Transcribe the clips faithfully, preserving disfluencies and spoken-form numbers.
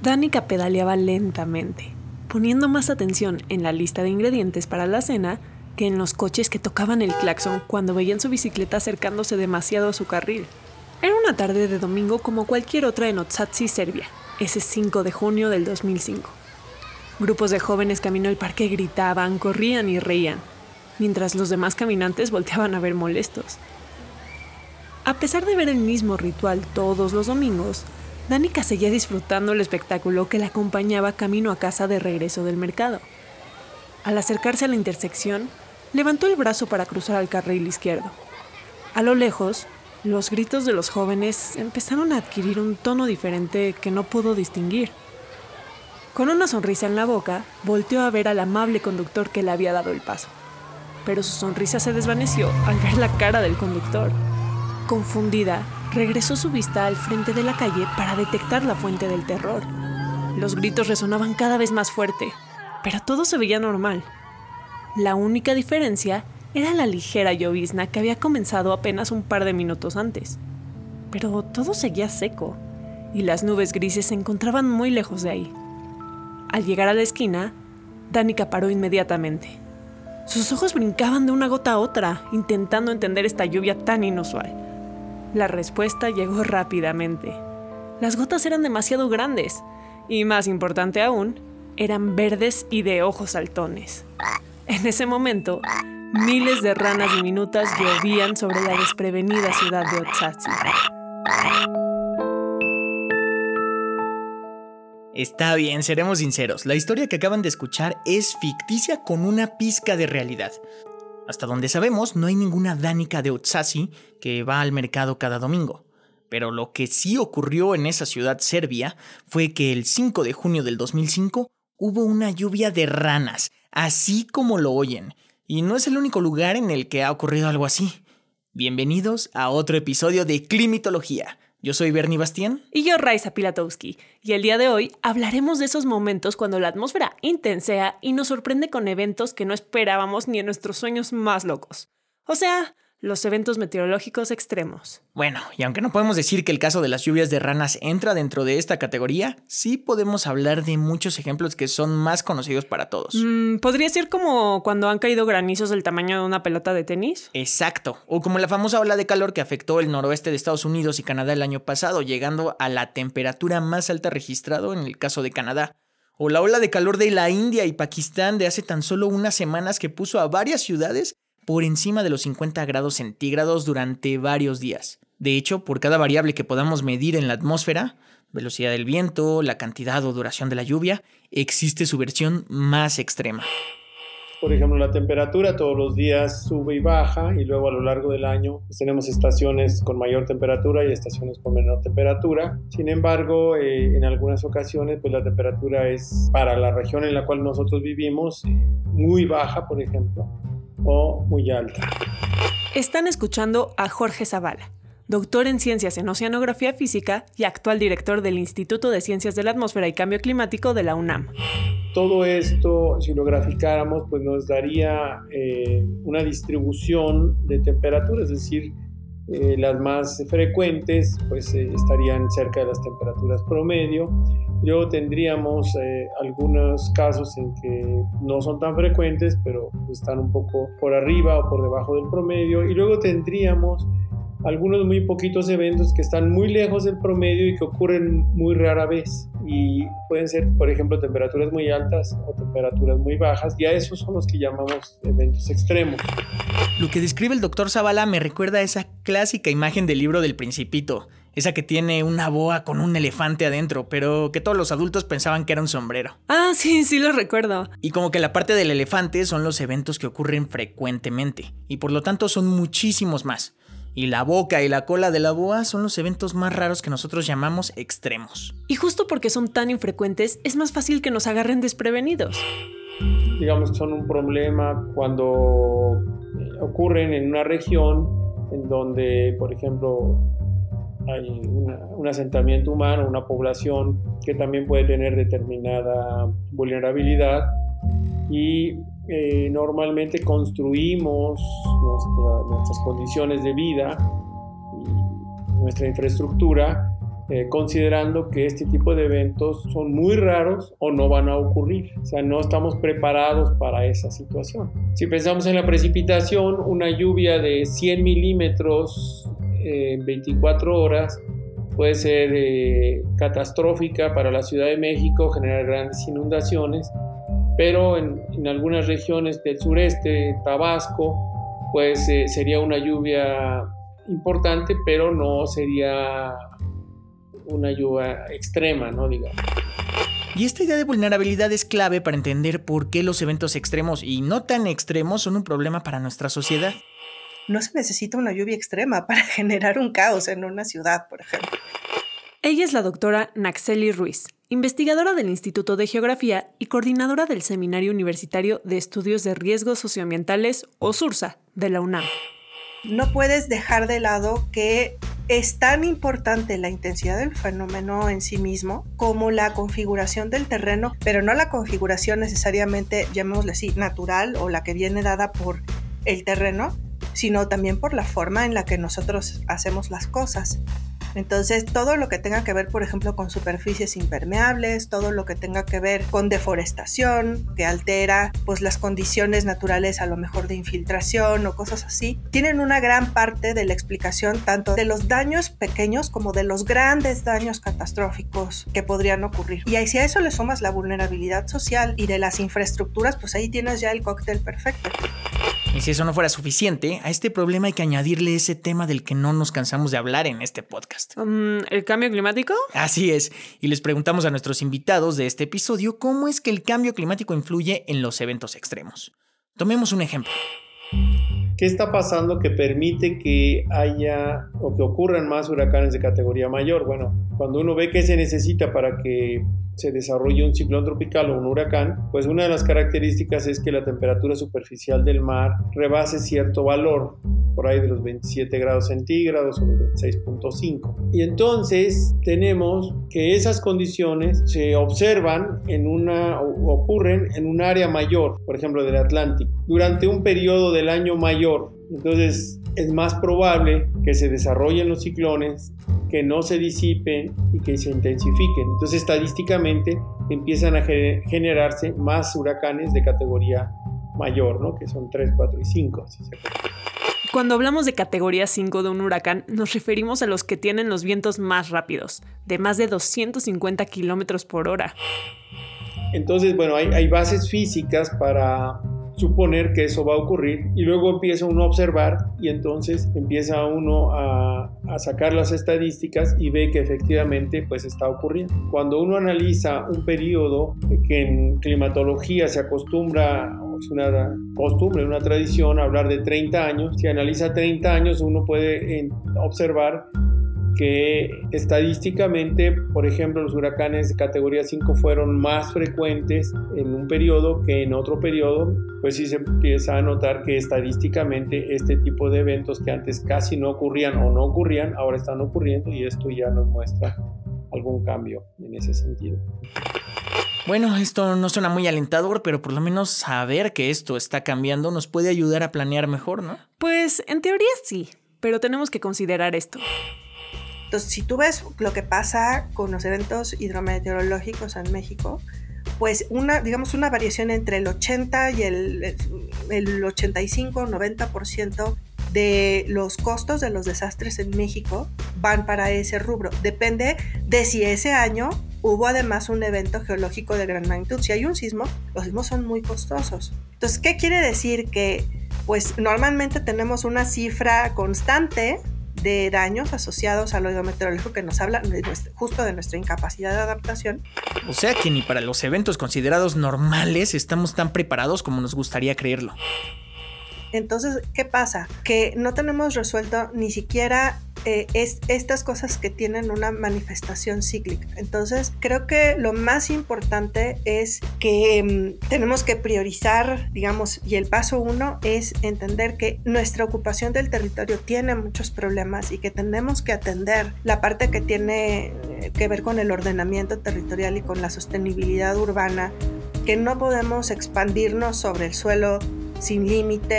Danica pedaleaba lentamente, poniendo más atención en la lista de ingredientes para la cena que en los coches que tocaban el claxon cuando veían su bicicleta acercándose demasiado a su carril. Era una tarde de domingo como cualquier otra en Otsatsi, Serbia, ese cinco de junio del dos mil cinco. Grupos de jóvenes camino al parque gritaban, corrían y reían, mientras los demás caminantes volteaban a ver molestos. A pesar de ver el mismo ritual todos los domingos, Danica seguía disfrutando el espectáculo que la acompañaba camino a casa de regreso del mercado. Al acercarse a la intersección, levantó el brazo para cruzar al carril izquierdo. A lo lejos, los gritos de los jóvenes empezaron a adquirir un tono diferente que no pudo distinguir. Con una sonrisa en la boca, volteó a ver al amable conductor que le había dado el paso. Pero su sonrisa se desvaneció al ver la cara del conductor. Confundida, regresó su vista al frente de la calle para detectar la fuente del terror. Los gritos resonaban cada vez más fuerte, pero todo se veía normal. La única diferencia era la ligera llovizna que había comenzado apenas un par de minutos antes. Pero todo seguía seco, y las nubes grises se encontraban muy lejos de ahí. Al llegar a la esquina, Danica paró inmediatamente. Sus ojos brincaban de una gota a otra, intentando entender esta lluvia tan inusual. La respuesta llegó rápidamente. Las gotas eran demasiado grandes, y más importante aún, eran verdes y de ojos saltones. En ese momento, miles de ranas diminutas llovían sobre la desprevenida ciudad de Otsatsi. Está bien, seremos sinceros. La historia que acaban de escuchar es ficticia con una pizca de realidad. Hasta donde sabemos, no hay ninguna Danica de Otsatsi que va al mercado cada domingo. Pero lo que sí ocurrió en esa ciudad serbia fue que el cinco de junio del dos mil cinco hubo una lluvia de ranas, así como lo oyen. Y no es el único lugar en el que ha ocurrido algo así. Bienvenidos a otro episodio de Climitología. Yo soy Bernie Bastián. Y yo, Raiza Pilatowski. Y el día de hoy hablaremos de esos momentos cuando la atmósfera intensea y nos sorprende con eventos que no esperábamos ni en nuestros sueños más locos. O sea, los eventos meteorológicos extremos. Bueno, y aunque no podemos decir que el caso de las lluvias de ranas entra dentro de esta categoría, sí podemos hablar de muchos ejemplos que son más conocidos para todos. Mm, ¿Podría ser como cuando han caído granizos del tamaño de una pelota de tenis? Exacto, o como la famosa ola de calor que afectó el noroeste de Estados Unidos y Canadá el año pasado, llegando a la temperatura más alta registrado en el caso de Canadá. O la ola de calor de la India y Pakistán de hace tan solo unas semanas que puso a varias ciudades por encima de los cincuenta grados centígrados durante varios días. De hecho, por cada variable que podamos medir en la atmósfera, velocidad del viento, la cantidad o duración de la lluvia, existe su versión más extrema. Por ejemplo, la temperatura todos los días sube y baja, y luego a lo largo del año pues, tenemos estaciones con mayor temperatura y estaciones con menor temperatura. Sin embargo, eh, en algunas ocasiones pues, la temperatura es, para la región en la cual nosotros vivimos, muy baja, por ejemplo, o muy alta. Están escuchando a Jorge Zavala, doctor en Ciencias en Oceanografía Física y actual director del Instituto de Ciencias de la Atmósfera y Cambio Climático de la UNAM. Todo esto, si lo graficáramos, pues nos daría eh, una distribución de temperaturas, es decir, eh, las más frecuentes pues eh, estarían cerca de las temperaturas promedio. Luego tendríamos eh, algunos casos en que no son tan frecuentes, pero están un poco por arriba o por debajo del promedio. Y luego tendríamos algunos muy poquitos eventos que están muy lejos del promedio y que ocurren muy rara vez. Y pueden ser, por ejemplo, temperaturas muy altas o temperaturas muy bajas. Y a esos son los que llamamos eventos extremos. Lo que describe el doctor Zavala me recuerda a esa clásica imagen del libro del Principito. Esa que tiene una boa con un elefante adentro, pero que todos los adultos pensaban que era un sombrero. Ah, sí, sí lo recuerdo. Y como que la parte del elefante son los eventos que ocurren frecuentemente, y por lo tanto son muchísimos más. Y la boca y la cola de la boa son los eventos más raros que nosotros llamamos extremos. Y justo porque son tan infrecuentes, es más fácil que nos agarren desprevenidos. Digamos que son un problema cuando ocurren en una región en donde, por ejemplo, hay una, un asentamiento humano, una población que también puede tener determinada vulnerabilidad y eh, normalmente construimos nuestra, nuestras condiciones de vida y nuestra infraestructura eh, considerando que este tipo de eventos son muy raros o no van a ocurrir. O sea, no estamos preparados para esa situación. Si pensamos en la precipitación, una lluvia de cien milímetros en veinticuatro horas puede ser eh, catastrófica para la Ciudad de México, generar grandes inundaciones, pero en, en algunas regiones del sureste, Tabasco, pues eh, sería una lluvia importante, pero no sería una lluvia extrema, ¿no? Digamos. Y esta idea de vulnerabilidad es clave para entender por qué los eventos extremos y no tan extremos son un problema para nuestra sociedad. No se necesita una lluvia extrema para generar un caos en una ciudad, por ejemplo. Ella es la doctora Naxeli Ruiz, investigadora del Instituto de Geografía y coordinadora del Seminario Universitario de Estudios de Riesgos Socioambientales, o SURSA, de la UNAM. No puedes dejar de lado que es tan importante la intensidad del fenómeno en sí mismo como la configuración del terreno, pero no la configuración necesariamente, llamémosle así, natural o la que viene dada por el terreno, sino también por la forma en la que nosotros hacemos las cosas. Entonces, todo lo que tenga que ver, por ejemplo, con superficies impermeables, todo lo que tenga que ver con deforestación, que altera pues, las condiciones naturales a lo mejor de infiltración o cosas así, tienen una gran parte de la explicación tanto de los daños pequeños como de los grandes daños catastróficos que podrían ocurrir. Y ahí, si a eso le sumas la vulnerabilidad social y de las infraestructuras, pues ahí tienes ya el cóctel perfecto. Y si eso no fuera suficiente, a este problema hay que añadirle ese tema del que no nos cansamos de hablar en este podcast. Um, ¿El cambio climático? Así es, y les preguntamos a nuestros invitados de este episodio cómo es que el cambio climático influye en los eventos extremos. Tomemos un ejemplo. ¿Qué está pasando que permite que haya o que ocurran más huracanes de categoría mayor? Bueno, cuando uno ve qué se necesita para que se desarrolle un ciclón tropical o un huracán, pues una de las características es que la temperatura superficial del mar rebase cierto valor, por ahí de los veintisiete grados centígrados o los veintiséis punto cinco. Y entonces tenemos que esas condiciones se observan en una, o ocurren en un área mayor, por ejemplo del Atlántico, durante un periodo del año mayor. Entonces es más probable que se desarrollen los ciclones, que no se disipen y que se intensifiquen. Entonces estadísticamente empiezan a generarse más huracanes de categoría mayor, ¿no? Que son tres, cuatro y cinco. Si se Cuando hablamos de categoría cinco de un huracán, nos referimos a los que tienen los vientos más rápidos, de más de doscientos cincuenta kilómetros por hora. Entonces, bueno, hay, hay bases físicas para suponer que eso va a ocurrir y luego empieza uno a observar y entonces empieza uno a, a sacar las estadísticas y ve que efectivamente pues está ocurriendo. Cuando uno analiza un periodo que en climatología se acostumbra, es una costumbre, una tradición hablar de treinta años, si analiza treinta años uno puede observar que estadísticamente, por ejemplo, los huracanes de categoría cinco fueron más frecuentes en un periodo que en otro periodo, pues sí se empieza a notar que estadísticamente este tipo de eventos que antes casi no ocurrían o no ocurrían, ahora están ocurriendo y esto ya nos muestra algún cambio en ese sentido. Bueno, esto no suena muy alentador, pero por lo menos saber que esto está cambiando nos puede ayudar a planear mejor, ¿no? Pues en teoría sí, pero tenemos que considerar esto. Entonces, si tú ves lo que pasa con los eventos hidrometeorológicos en México, pues una, digamos, una variación entre el ochenta y el, el ochenta y cinco, noventa por ciento de los costos de los desastres en México van para ese rubro. Depende de si ese año hubo además un evento geológico de gran magnitud. Si hay un sismo, los sismos son muy costosos. Entonces, ¿qué quiere decir? Que pues normalmente tenemos una cifra constante de daños asociados al hidrometeorológico que nos habla de nuestra, justo de nuestra incapacidad de adaptación. O sea que ni para los eventos considerados normales estamos tan preparados como nos gustaría creerlo. Entonces, ¿qué pasa? Que no tenemos resuelto ni siquiera eh, es, estas cosas que tienen una manifestación cíclica. Entonces, creo que lo más importante es que um, tenemos que priorizar, digamos, y el paso uno es entender que nuestra ocupación del territorio tiene muchos problemas y que tenemos que atender la parte que tiene eh, que ver con el ordenamiento territorial y con la sostenibilidad urbana, que no podemos expandirnos sobre el suelo sin límite,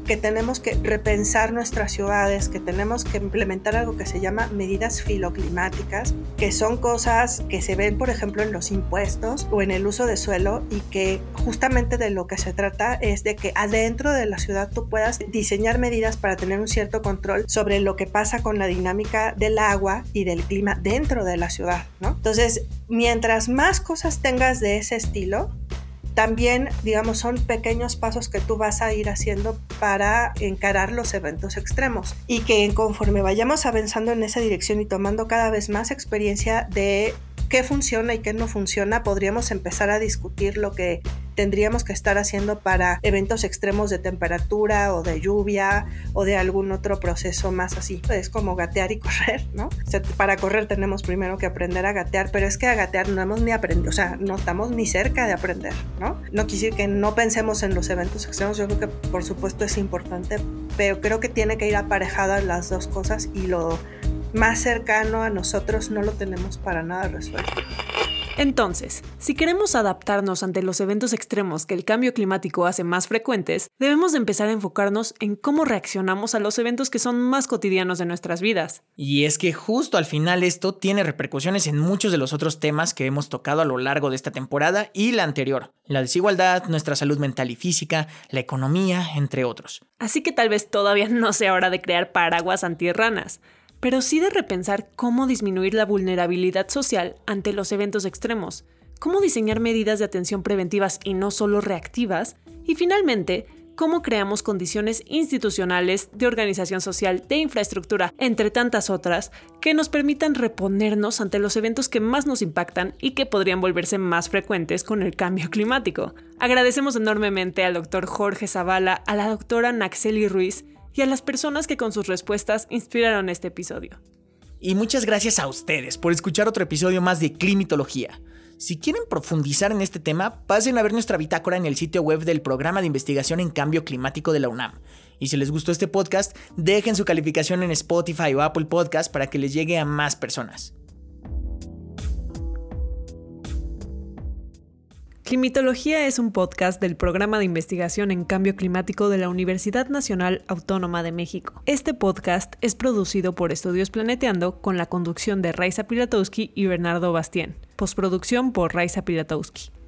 que tenemos que repensar nuestras ciudades, que tenemos que implementar algo que se llama medidas filoclimáticas, que son cosas que se ven, por ejemplo, en los impuestos o en el uso de suelo, y que justamente de lo que se trata es de que adentro de la ciudad tú puedas diseñar medidas para tener un cierto control sobre lo que pasa con la dinámica del agua y del clima dentro de la ciudad, ¿no? Entonces, mientras más cosas tengas de ese estilo, también, digamos, son pequeños pasos que tú vas a ir haciendo para encarar los eventos extremos, y que conforme vayamos avanzando en esa dirección y tomando cada vez más experiencia de qué funciona y qué no funciona, podríamos empezar a discutir lo que tendríamos que estar haciendo para eventos extremos de temperatura o de lluvia o de algún otro proceso más así. Es como gatear y correr, ¿no? O sea, para correr tenemos primero que aprender a gatear, pero es que a gatear no hemos ni aprendido, o sea, no estamos ni cerca de aprender, ¿no? No quiere decir que no pensemos en los eventos extremos, yo creo que por supuesto es importante, pero creo que tiene que ir aparejadas las dos cosas, y lo más cercano a nosotros no lo tenemos para nada resuelto. Entonces, si queremos adaptarnos ante los eventos extremos que el cambio climático hace más frecuentes, debemos de empezar a enfocarnos en cómo reaccionamos a los eventos que son más cotidianos de nuestras vidas. Y es que justo al final esto tiene repercusiones en muchos de los otros temas que hemos tocado a lo largo de esta temporada y la anterior. La desigualdad, nuestra salud mental y física, la economía, entre otros. Así que tal vez todavía no sea hora de crear paraguas antirranas, pero sí de repensar cómo disminuir la vulnerabilidad social ante los eventos extremos, cómo diseñar medidas de atención preventivas y no solo reactivas, y finalmente, cómo creamos condiciones institucionales, de organización social, de infraestructura, entre tantas otras, que nos permitan reponernos ante los eventos que más nos impactan y que podrían volverse más frecuentes con el cambio climático. Agradecemos enormemente al doctor Jorge Zavala, a la doctora Naxeli Ruiz, y a las personas que con sus respuestas inspiraron este episodio. Y muchas gracias a ustedes por escuchar otro episodio más de Climitología. Si quieren profundizar en este tema, pasen a ver nuestra bitácora en el sitio web del Programa de Investigación en Cambio Climático de la UNAM. Y si les gustó este podcast, dejen su calificación en Spotify o Apple Podcast para que les llegue a más personas. Climitología es un podcast del Programa de Investigación en Cambio Climático de la Universidad Nacional Autónoma de México. Este podcast es producido por Estudios Planeteando con la conducción de Raiza Pilatowski y Bernardo Bastien. Postproducción por Raiza Pilatowski.